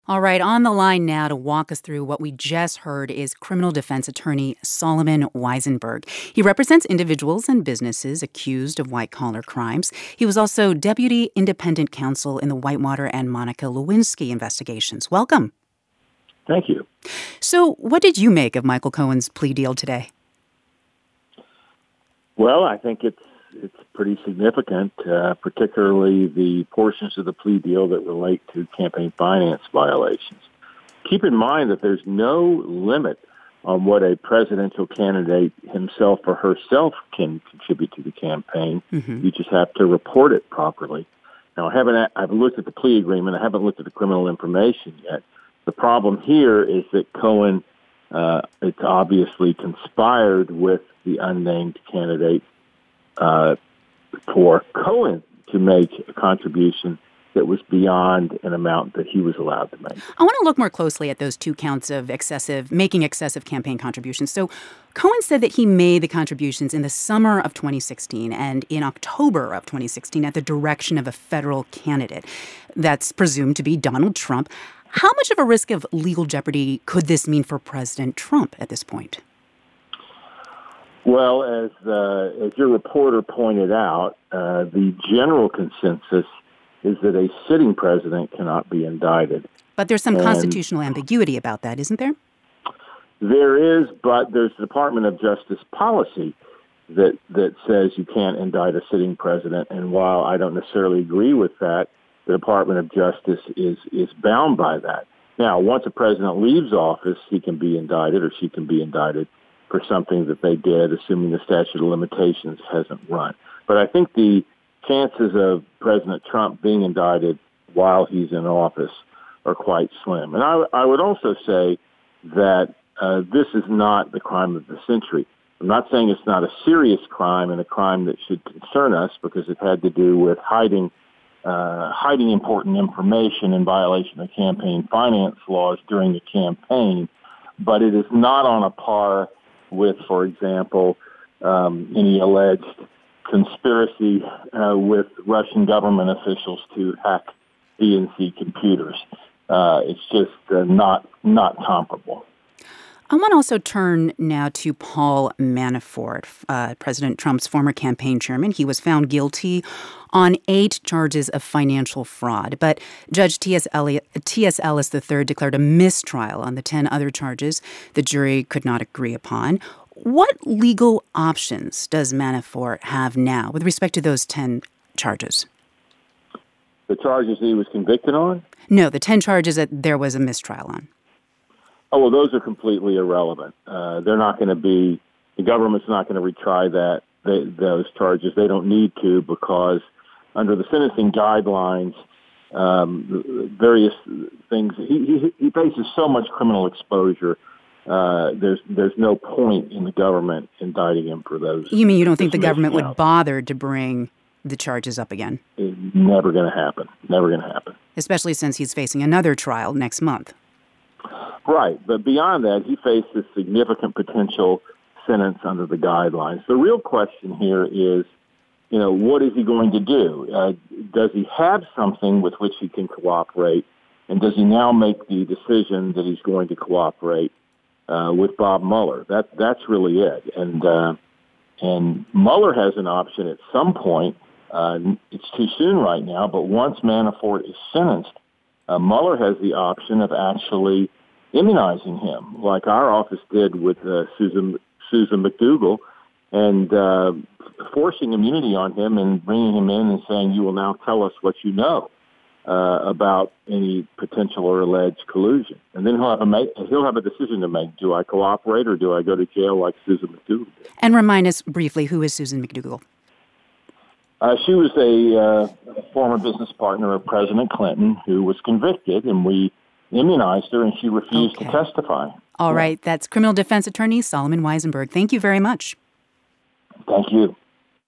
All right, on the line now to walk us through what we just heard is criminal defense attorney Solomon Weisenberg. He represents individuals and businesses accused of white-collar crimes. He was also deputy independent counsel in the Whitewater and Monica Lewinsky investigations. Welcome. Thank you. So what did you make of Michael Cohen's plea deal today? Well, I think it's pretty significant, particularly the portions of the plea deal that relate to campaign finance violations. Keep in mind that there's no limit on what a presidential candidate himself or herself can contribute to the campaign. Mm-hmm. You just have to report it properly. Now, I've looked at the plea agreement. I haven't looked at the criminal information yet. The problem here is that Cohen, it's obviously conspired with the unnamed candidate for Cohen to make a contribution that was beyond an amount that he was allowed to make. I want to look more closely at those two counts of making excessive campaign contributions. So Cohen said that he made the contributions in the summer of 2016 and in October of 2016 at the direction of a federal candidate. That's presumed to be Donald Trump. How much of a risk of legal jeopardy could this mean for President Trump at this point? Well, as your reporter pointed out, the general consensus is that a sitting president cannot be indicted. But there's some constitutional ambiguity about that, isn't there? There is, but there's the Department of Justice policy that says you can't indict a sitting president. And while I don't necessarily agree with that, the Department of Justice is bound by that. Now, once a president leaves office, he can be indicted or she can be indicted for something that they did, assuming the statute of limitations hasn't run. But I think the chances of President Trump being indicted while he's in office are quite slim. And I would also say that this is not the crime of the century. I'm not saying it's not a serious crime and a crime that should concern us because it had to do with hiding important information in violation of campaign finance laws during the campaign. But it is not on a par with, for example, any alleged conspiracy with Russian government officials to hack DNC computers. It's just not comparable. I want to also turn now to Paul Manafort, President Trump's former campaign chairman. He was found guilty on 8 charges of financial fraud, but Judge T.S. Ellis III declared a mistrial on the 10 other charges the jury could not agree upon. What legal options does Manafort have now with respect to those 10 charges? The charges he was convicted on? No, the 10 charges that there was a mistrial on. Oh, well, those are completely irrelevant. They're not going to be, the government's not going to retry those charges. They don't need to because under the sentencing guidelines, various things, he faces so much criminal exposure. There's no point in the government indicting him for those. You mean you don't think the government would bother to bring the charges up again? It's never going to happen. Never going to happen. Especially since he's facing another trial next month. Right, but beyond that, he faces significant potential sentence under the guidelines. The real question here is, what is he going to do? Does he have something with which he can cooperate? And does he now make the decision that he's going to cooperate with Bob Mueller? That's really it. And Mueller has an option at some point. It's too soon right now, but once Manafort is sentenced, Mueller has the option of actually immunizing him, like our office did with Susan McDougal, and forcing immunity on him and bringing him in and saying, you will now tell us what you know about any potential or alleged collusion. And then he'll have a decision to make. Do I cooperate or do I go to jail like Susan McDougal did? And remind us briefly, who is Susan McDougal? She was a former business partner of President Clinton who was convicted, and we immunized her, and she refused to testify. All right. That's criminal defense attorney Solomon Weisenberg. Thank you very much. Thank you.